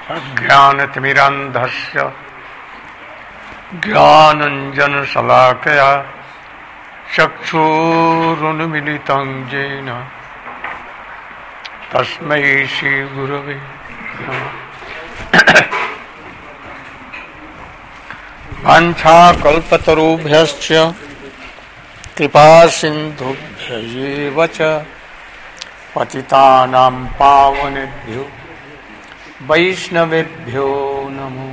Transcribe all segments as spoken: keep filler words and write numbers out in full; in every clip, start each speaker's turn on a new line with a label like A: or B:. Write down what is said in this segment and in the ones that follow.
A: अज्ञानतिमिरान्धस्य ज्ञानञ्जनशलाकया चक्षुरुन्मीलितं येन तस्मै श्रीगुरवे नमः। वाञ्छाकल्पतरुभ्यश्च कृपासिन्धुभ्यैव च पतितानां पावनेभ्यो वैष्णवेभ्यो नमो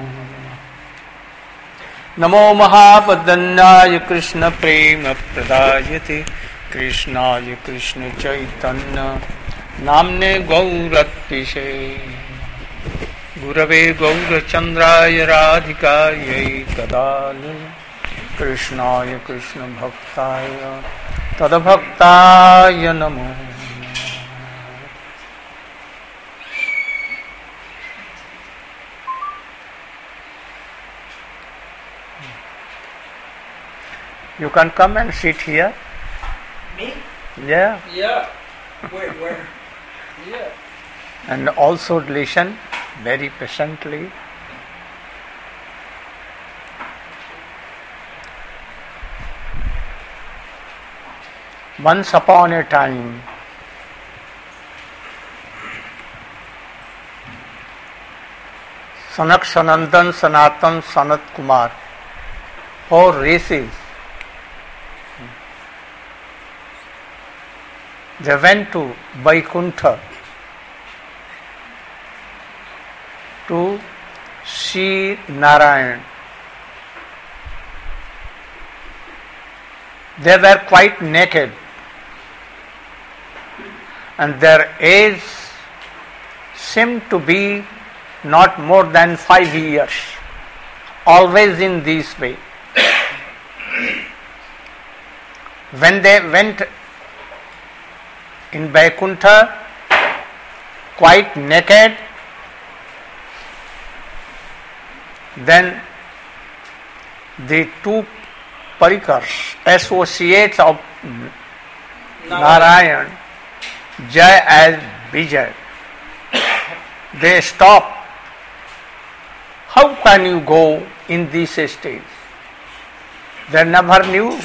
A: नमो महावदन्याय कृष्ण प्रेम प्रदायते कृष्णाय कृष्ण चैतन्य नाम्ने गौरत्तिशे गुरवे गौरचन्द्राय राधिकायै तदालय कृष्णाय कृष्ण भक्ताय तद्भक्ताय नमो। You can come and sit here.
B: Me?
A: Yeah.
B: Yeah. Where? Where? Yeah.
A: And also listen very patiently. Once upon a time, Sanak Sanandan Sanatan Sanat Kumar, four races, they went to Vaikuntha to see Narayan. They were quite naked and their age seemed to be not more than five years, always in this way. When they went in Vaikuntha, quite naked, then the two parikars, associates of Narayan, Jai as Vijay, they stop. How can you go in this stage? They never knew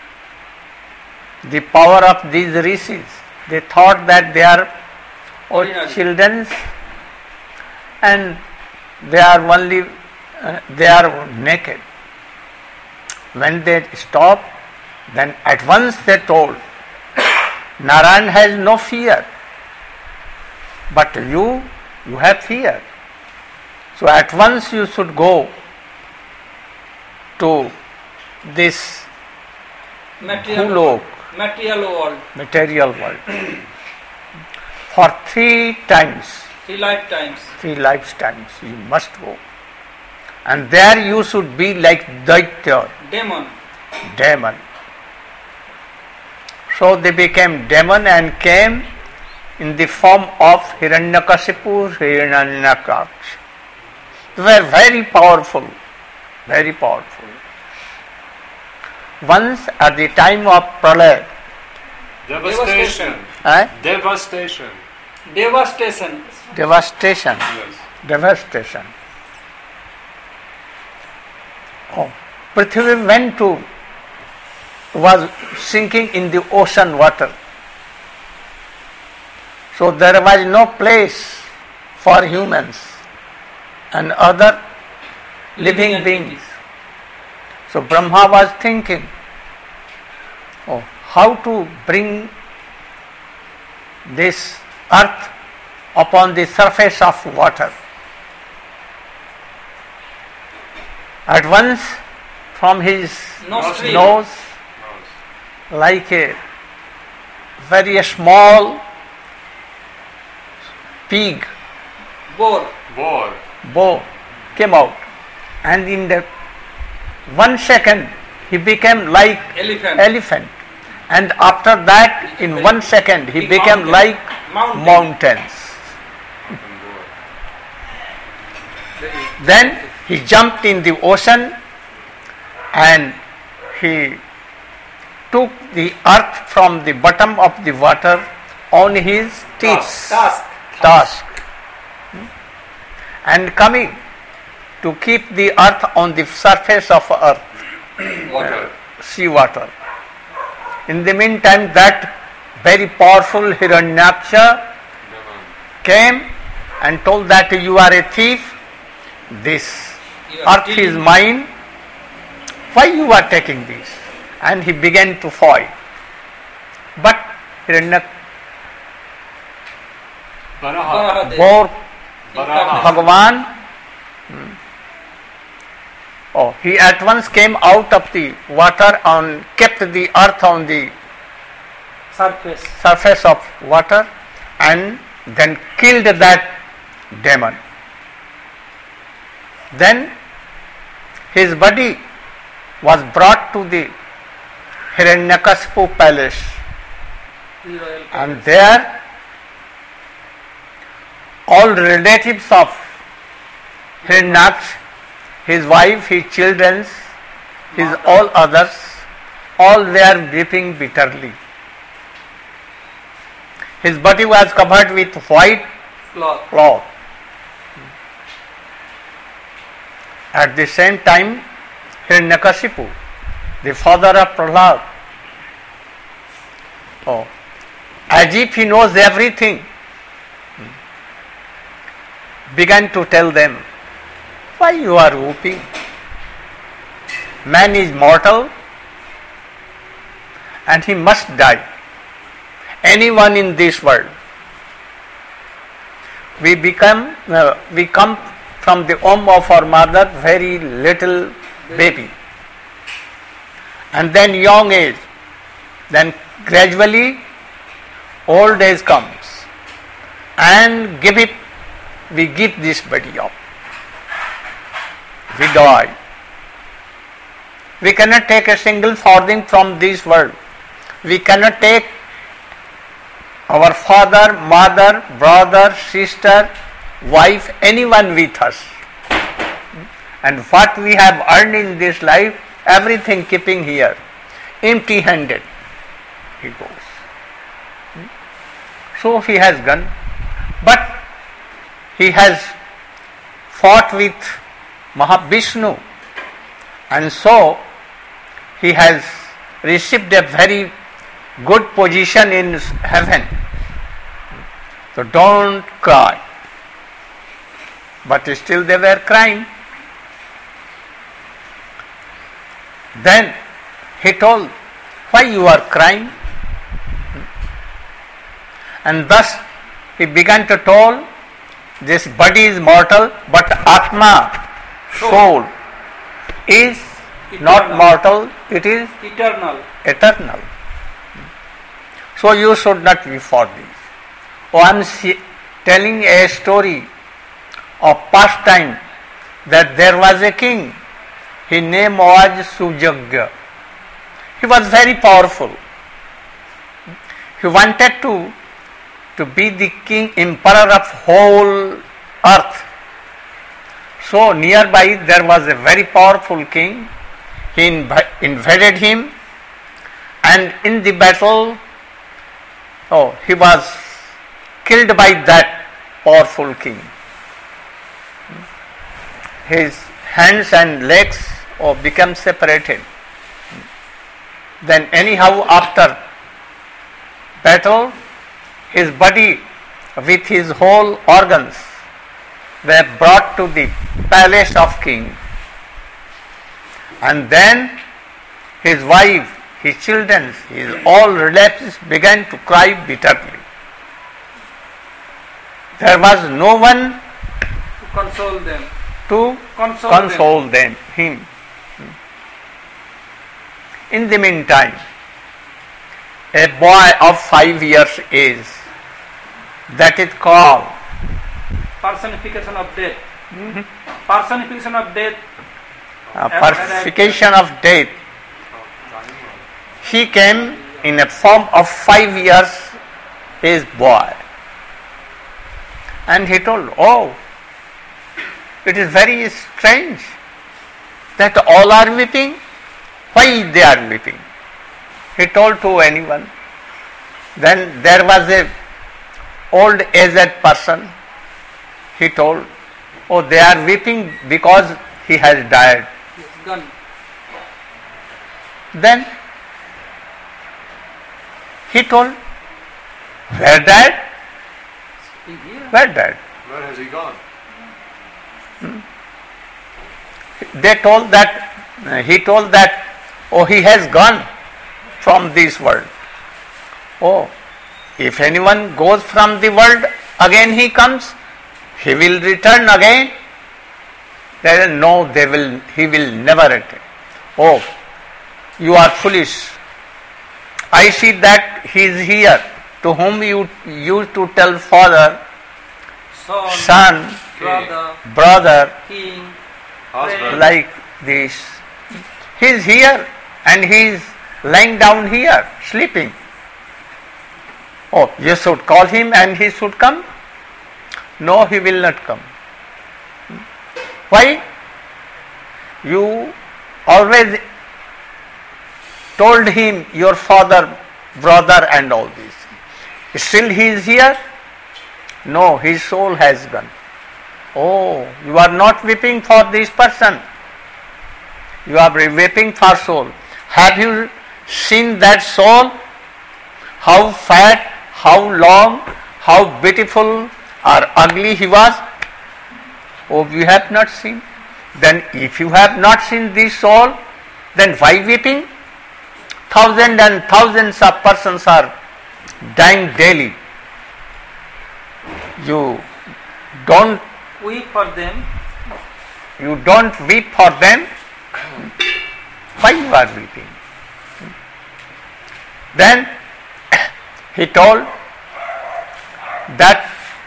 A: the power of these rishis. They thought that they are all children and they are only uh, they are naked. When they stopped, then at once they told, Narayan has no fear, but you, you have fear. So at once you should go to this
B: Material
A: Bhulok,
B: material world.
A: material world, for three times,
B: Three lifetimes.
A: three lifetimes you must go. And there you should be like Daitya,
B: Demon.
A: demon. So they became demon and came in the form of Hiranyakashipu, Hiranyakaksh. They were very powerful, very powerful. Once at the time of Pralaya,
C: Devastation.
A: eh?
C: Devastation.
B: Devastation.
A: devastation,
C: Yes.
A: devastation. Oh, Prithvi went to, was sinking in the ocean water. So there was no place for humans and other living
B: Living
A: beings.
B: entities.
A: So Brahma was thinking, oh, how to bring this earth upon the surface of water. At once, from his
B: Nostril.
A: nose, like a very small pig
B: Boar.
C: Boar.
A: bow came out, and in the one second he became like
B: Elephant.
A: elephant, and after that in one second he
B: Big
A: became
B: mountain.
A: like
B: Mountain.
A: mountains. Then he jumped in the ocean and he took the earth from the bottom of the water on his teeth.
B: Task.
A: Task. and coming to keep the earth on the surface of earth,
C: Water.
A: sea water. In the meantime, that very powerful Hiranyaksha came and told that you are a thief, this
B: You are
A: earth is
B: stealing.
A: mine, why you are taking this? And he began to fight. But Hiranyak
C: Varaha.
B: Varaha
A: bore
C: Varaha.
A: Bhagavan. Hmm. Oh, he at once came out of the water and kept the earth on the
B: Surface.
A: surface of water and then killed that demon. Then his body was brought to the Hiranyakashipu palace,
B: The royal
A: and there all relatives of Hiranyaksh, his wife, his children, his all others, all were weeping bitterly. His body was covered with white
B: cloth.
A: cloth. At the same time, Hiranyakashipu, the father of Prahlad, oh, as if he knows everything, began to tell them, why you are weeping? Man is mortal and he must die. Anyone in this world. We become, uh, we come from the womb of our mother, very little baby, and then young age, then gradually old age comes, and give it, we give this body up. We die. We cannot take a single farthing from this world. We cannot take our father, mother, brother, sister, wife, anyone with us. And what we have earned in this life, everything keeping here, empty handed, he goes. So he has gone. But he has fought with Mahavishnu, and so he has received a very good position in heaven. So don't cry. But still they were crying. Then he told, why you are crying? And thus he began to tell, this body is mortal, but Atma, soul, is not
B: Eternal.
A: mortal, it is
B: Eternal.
A: eternal. So you should not be for this. Oh, I am see, telling a story of past time, that there was a king. His name was Sujagya. He was very powerful. He wanted to, to be the king, emperor of whole earth. So nearby there was a very powerful king. He inv- invaded him, and in the battle, oh, he was killed by that powerful king. His hands and legs oh, became separated. Then anyhow after battle, his body with his whole organs were brought to the palace of king. And then his wife, his children, his all relatives began to cry bitterly. There was no one
B: To console them.
A: to
B: Console,
A: console them, him. In the meantime, a boy of five years age, that is called
B: them. Personification of death. Personification of death.
A: uh, personification of death, he came in a form of five years age boy. And he told, oh, it is very strange that all are weeping. Why they are weeping? He told to anyone. Then there was a old aged person. He told, Oh, they are weeping because he has died.
B: Yes, gone.
A: Then he told, where died?
B: Sitting here.
A: Where died?
C: Where has he gone?
A: They told that, uh, he told that, oh, he has gone from this world. Oh, if anyone goes from the world, again he comes, he will return again. They will, no, they will, he will never return. Oh, you are foolish. I see that he is here, to whom you used to tell father,
B: Son,
A: son,
B: brother,
A: brother,
B: king,
C: Husband.
B: friend.
A: like this. He is here and he is lying down here, sleeping. Oh, you should call him and he should come? No, he will not come. Why? You always told him your father, brother and all this. Still he is here? No, his soul has gone. Oh, you are not weeping for this person. You are weeping for soul. Have you seen that soul? How fat, how long, how beautiful or ugly he was? Oh, you have not seen. Then if you have not seen this soul, then why weeping? Thousands and thousands of persons are dying daily. You don't
B: Weep for them.
A: you don't weep for them. Why you are weeping? Then he told that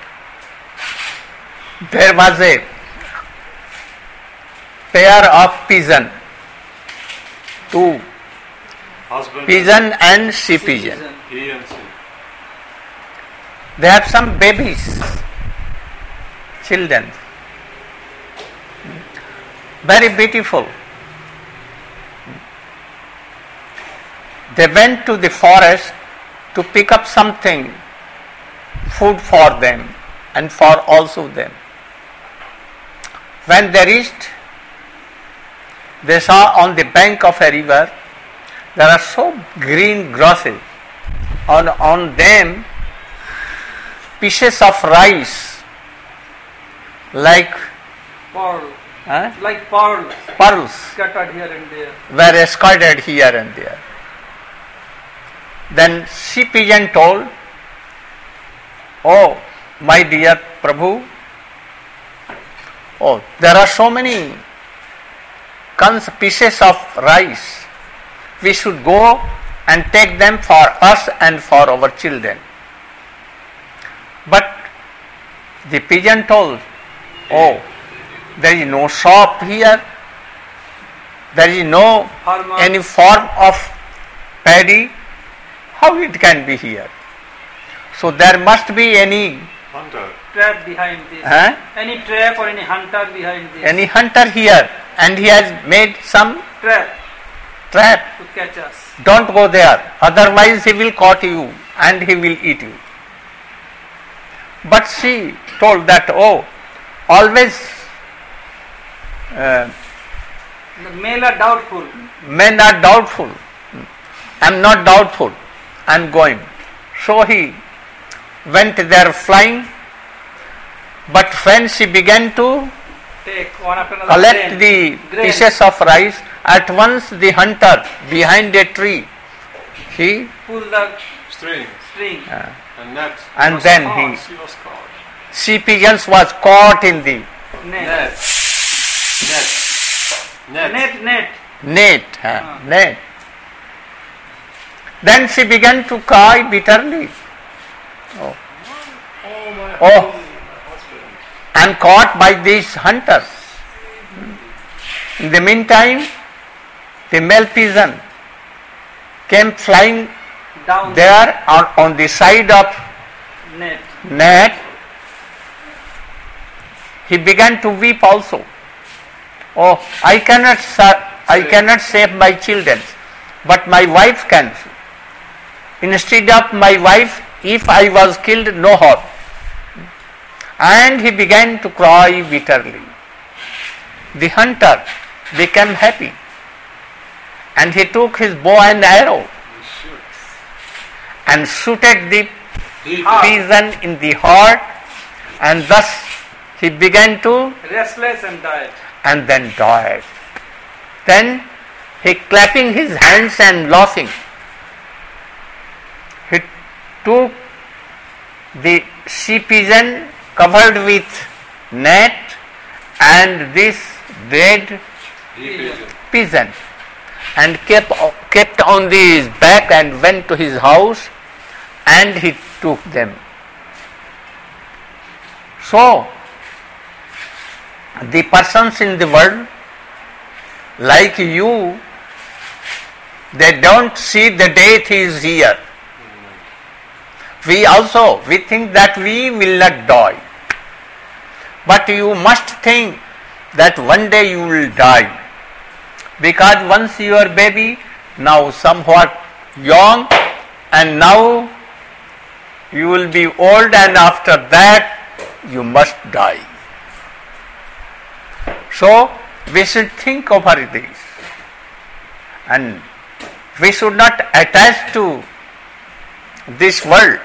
A: there was a pair of pigeon, two
C: Husband.
A: pigeon and she pigeon.
C: He and she.
A: They have some babies, children, very beautiful. They went to the forest to pick up something, food for them and for also them. When they reached, they saw on the bank of a river there are so green grasses. On, on them pieces of rice like
B: Pearl.
A: huh,
B: Like pearls
A: pearls
B: scattered here and there.
A: were scattered here and there. Then she pigeon told, oh my dear Prabhu, oh there are so many cons pieces of rice. We should go and take them for us and for our children. But the pigeon told, oh, there is no shop here, there is no
B: Farmer.
A: any form of paddy, how it can be here? So there must be any
C: Hunter.
B: Trap behind this.
A: huh?
B: Any trap or any hunter behind this.
A: any hunter here, and he has made some
B: trap
A: trap.
B: to catch us.
A: Don't go there, otherwise he will caught you and he will eat you. But she told that, oh, always uh,
B: The male are doubtful.
A: men are doubtful. I am not doubtful, I am going. So he went there flying, but when she began to
B: Take one after another.
A: collect
B: grain.
A: the
B: Grain.
A: pieces of rice, at once the hunter behind a tree, he
B: Pull the
C: String.
B: string.
A: uh,
C: And net.
A: And
C: was
A: then
C: caught.
A: he-
C: She was caught.
A: she pigeons was caught in the
B: Net.
C: Net. Net. Net.
B: Net. Net.
A: net, uh,
B: Ah.
A: net. Then she began to cry bitterly. Oh,
C: Oh my
A: oh,
C: husband.
A: I am caught by these hunters. In the meantime, the male pigeon came flying
B: Down.
A: there on, on the side of
B: Net.
A: net. He began to weep also. Oh, I cannot, sa- I cannot save my children, but my wife can. Instead of my wife, if I was killed, no harm. and he began to cry bitterly. The hunter became happy, and he took his bow and arrow and shooted the pigeon in the heart, and thus he began to
B: restless and died.
A: and then died. Then he clapping his hands and laughing, he took the she pigeon covered with net and this dead
C: Pigeon.
A: pigeon and kept kept on his back and went to his house, and he took them. So the persons in the world like you, they don't see the death is here. We also, we think that we will not die. But you must think that one day you will die. Because once you are baby, now somewhat young, and now you will be old, and after that you must die. So we should think over this, and we should not attach to this world.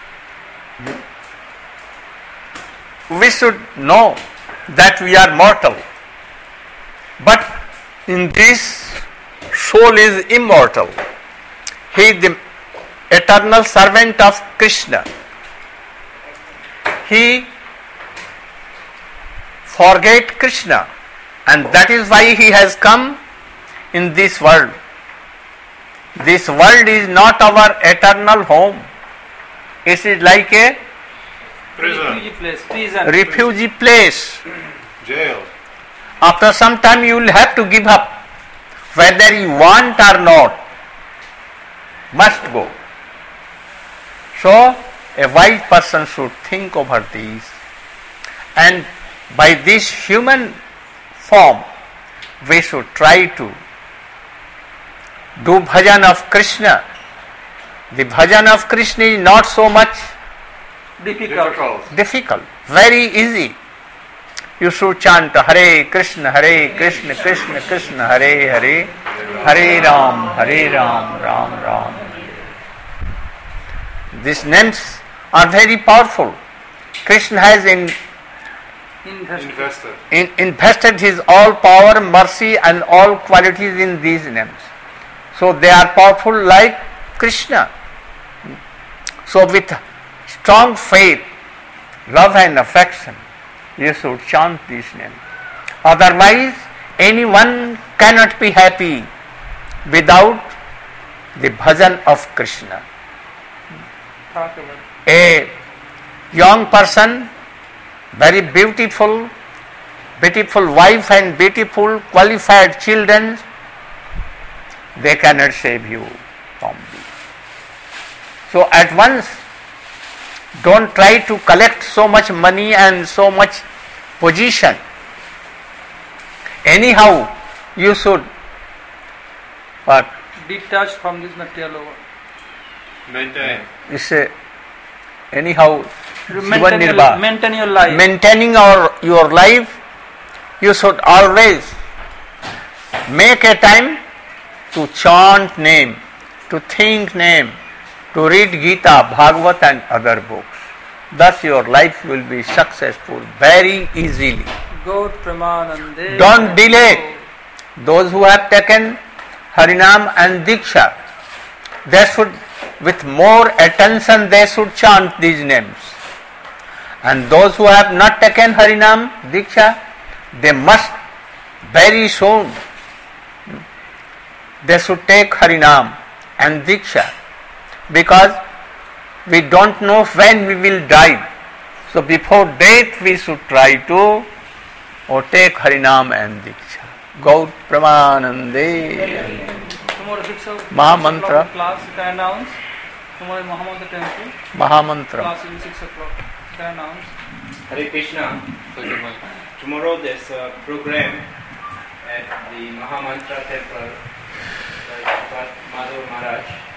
A: We should know that we are mortal, but in this soul is immortal. He is the eternal servant of Krishna. He forget Krishna, and that is why he has come in this world. This world is not our eternal home. It is like a
C: Prison.
B: Refugee place. Prison.
A: refugee place.
C: Jail.
A: After some time you will have to give up, whether you want or not, must go. So a wise person should think over this, and by this human form we should try to do bhajan of Krishna. The bhajan of Krishna is not so much
B: Difficult.
C: Difficult.
A: difficult, very easy. You should chant Hare Krishna, Hare Krishna, Krishna Krishna, Hare Hare, Hare Ram, Hare Ram, Ram Ram. These names are very powerful. Krishna has in,
B: Invested.
C: Invested.
A: in, invested his all power, mercy and all qualities in these names. So they are powerful like Krishna. So with strong faith, love and affection, you should chant this name. Otherwise, anyone cannot be happy without the bhajan of Krishna.
B: Talk about
A: A young person, very beautiful, beautiful wife and beautiful qualified children, they cannot save you from this. So at once, don't try to collect so much money and so much position. Anyhow, you should what?
B: detached from this material world.
C: Maintain.
A: This uh, anyhow
B: Maintain your,
A: Sivanirva.
B: maintain your life.
A: Maintaining our your life, you should always make a time to chant name, to think name, to read Gita, Bhagavad and other books. Thus your life will be successful very easily.
B: Gaur Pramanande.
A: Don't delay. Those who have taken Harinam and Diksha, they should, with more attention, they should chant these names. And those who have not taken Harinam, Diksha, they must very soon, they should take Harinam and Diksha, because we don't know when we will die. So before death we should try to or take Harinam and Diksha. Gaur Pramanande.
B: Tomorrow six o'clock
A: Mahamantra.
B: class you can announce. Tomorrow Mahamantra temple.
A: Mahamantra.
B: Class will be six o'clock. You can announce.
D: Hare Krishna. Tomorrow there's a program at the Mahamantra temple by Madhav Maharaj.